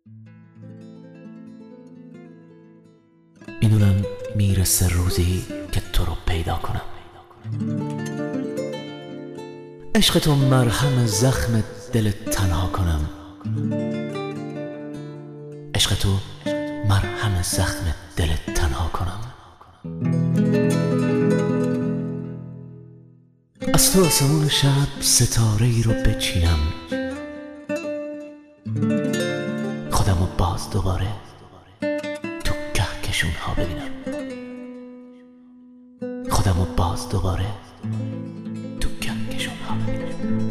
میدونم میرسه روزی که تو رو پیدا کنم. عشق تو مرهم زخم دل تنها کنم. عشق تو مرهم زخم دل تنها کنم. از تو آسمون شب ستاره ای رو بچینم. خودم رو باز دوباره تو کهکشون ها ببینم. خودم رو باز دوباره تو کهکشون ها ببینم.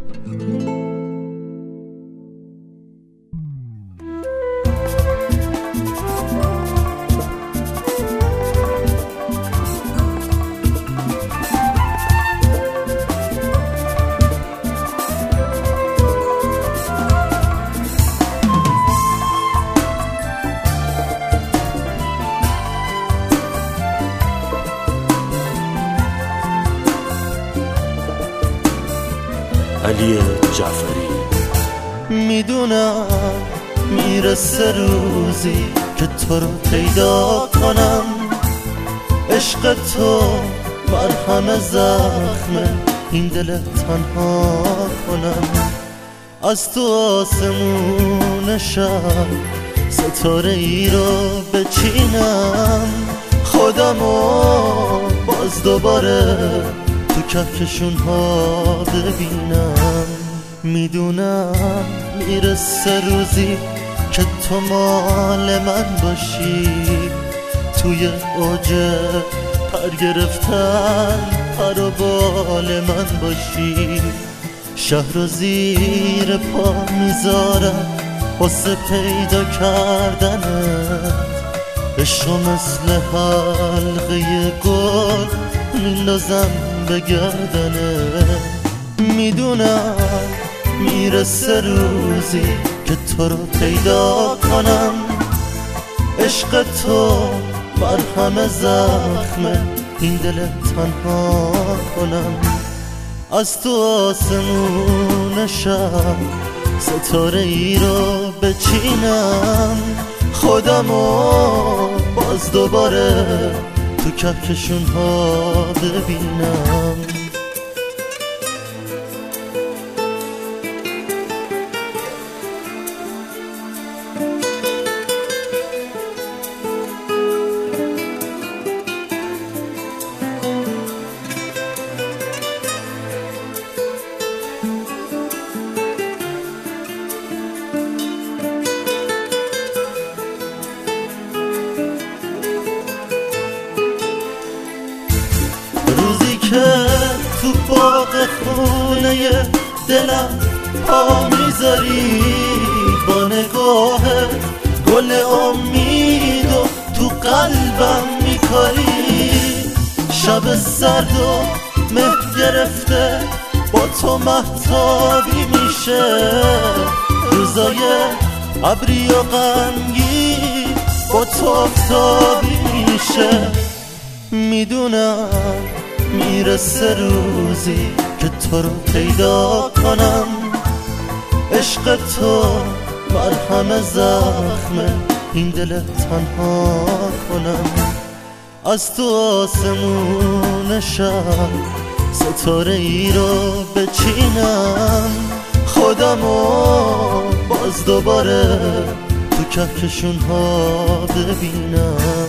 علی جعفری. میدونم میرسه روزی که تو رو پیدا کنم. عشق تو مرهم زخم این دل تنها کنم. از تو آسمون شب ستاره ای رو بچینم. خودمو باز دوباره تو کهکشون ها ببینم. میدونم میرسه روزی که تو مال من باشی. توی اوج پر گرفتن پر و بال من باشی. شهر رو زیر پا میذارم واسه پیدا کردنت. عشقو مثل حلقه گل میندازم به گردنه. میدونم میرسه روزی که تو رو پیدا کنم. عشق تو مرهم زخم این دل تنها کنم. از تو آسمون شب ستاره ای رو بچینم. خودمو باز دوباره تو کهکشون ها ببینم. که تو باغ خونه دلم پا میذاری. با نگاه گل امیدو تو قلبم میکاری. شب سرد و مه گرفته با تو مهتابی میشه. روزای ابری و غمگین با تو آفتابی میشه. میدونم میرسه روزی که تو رو پیدا کنم. عشق تو مرهم زخم این دل تنها کنم. از تو آسمون شب ستاره ای رو بچینم. خودمو باز دوباره تو کهکشون ها ببینم.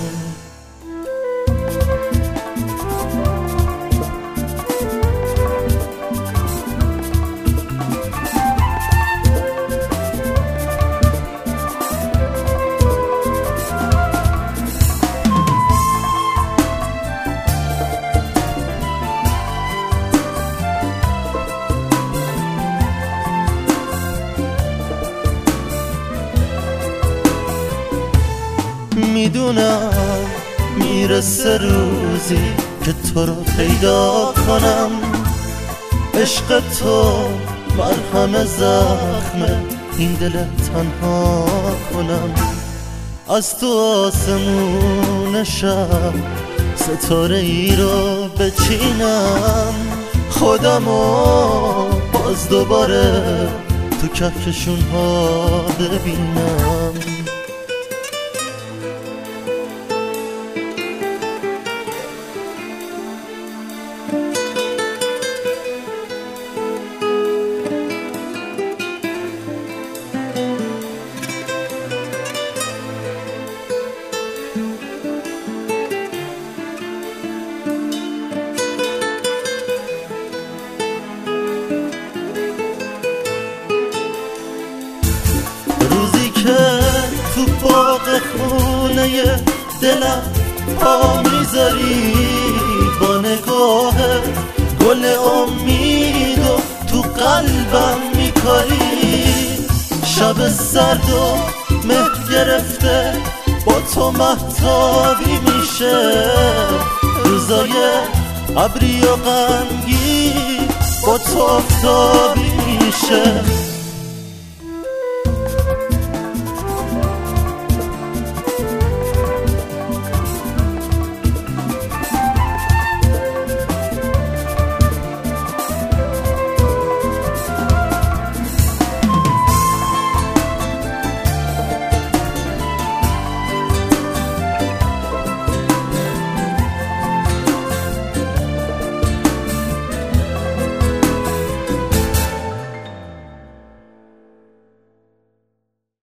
میدونم میرسه روزی که تو رو پیدا کنم. عشق تو مرهم زخم این دل تنها کنم. از تو آسمون شب ستاره ای رو بچینم. خودمو باز دوباره تو کهکشون ها ببینم. روزی که تو باغ خونه دلم پا میذاری، با نگاه گل امیدو تو قلبم میکاری. شب سرد و مه گرفته با تو مهتابی میشه، روزای ابری و غمگین با تو آفتابی میشه.